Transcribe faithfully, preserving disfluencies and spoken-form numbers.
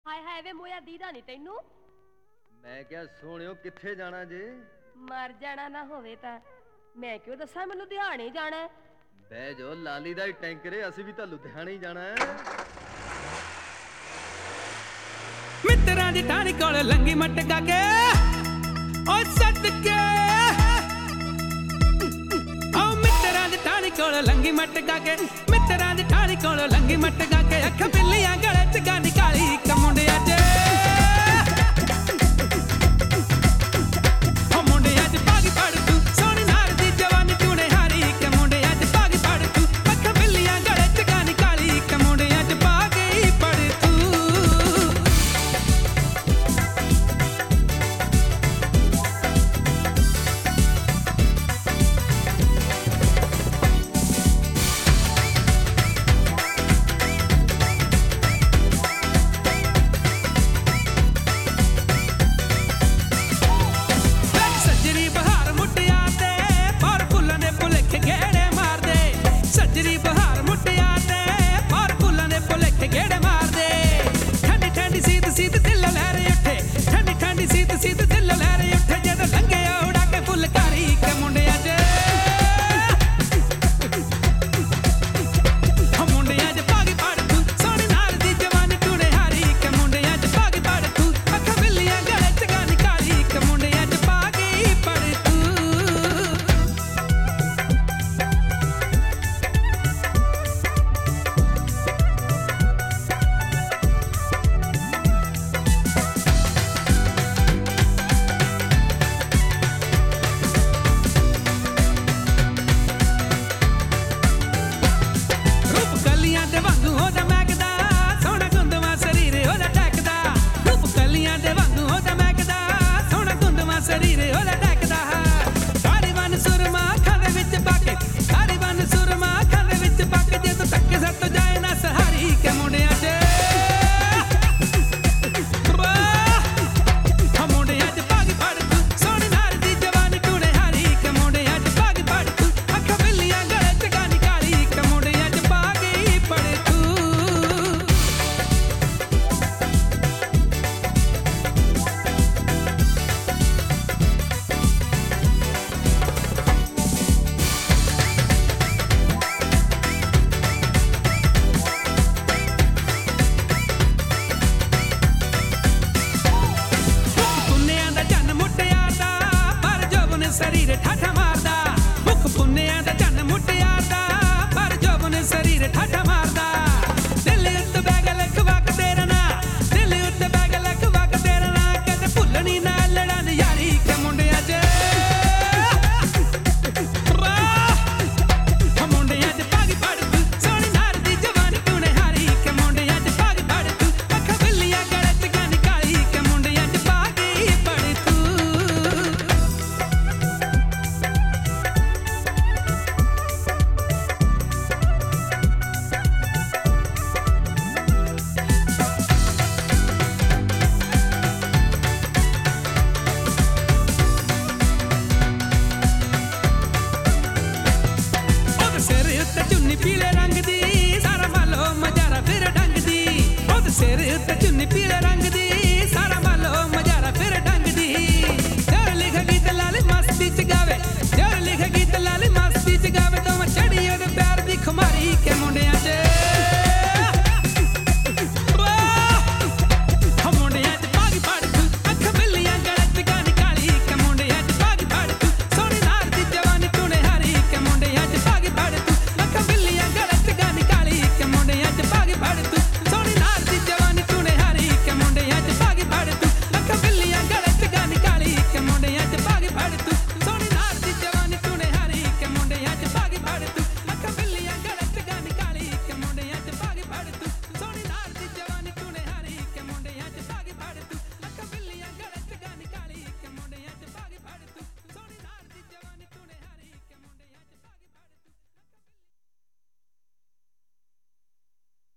ਹਾਏ ਹਾਏ ਵੇ ਮੋਇਆ ਦੀਦਾ ਨਹੀਂ ਤੈਨੂੰ। ਮੈਂ ਕਿਹਾ ਸੋਹਣਿਓ ਕਿੱਥੇ ਜਾਣਾ ਜੇ? ਮਰ ਜਾਣਾ ਨਾ ਹੋਵੇ ਤਾਂ ਮੈਂ ਕਿਉਂ ਦੱਸਾਂ, ਮੈਂ ਲੁਧਿਆਣੇ ਜਾਣਾ। ਬਹਿ ਜੋ, ਲਾਲੀ ਦਾ ਹੀ ਟੈਂਕਰੇ, ਅਸੀਂ ਵੀ ਤਾਂ ਲੁਧਿਆਣੇ ਹੀ ਜਾਣਾ ਹੈ। ਮਿੱਤਰਾਂ ਦੀ ਠਾਣੀ ਕੋਲ ਲੰਗੀ ਮਟਕਾ ਕੇ ਓ ਸਦਕੇ, ਓ ਮਿੱਤਰਾਂ ਦੀ ਠਾਣੀ ਕੋਲ ਲੰਗੀ ਮਟਕਾ ਕੇ, ਮਿੱਤਰਾਂ ਦੀ ਠਾਣੀ ਕੋਲ ਲੰਗੀ ਮਟਕਾ ਕੇ, ਅੱਖ ਬਿੱਲੀਆਂ ਗਲੇ ਚ ਗੰਢ ਕਾਲੀ।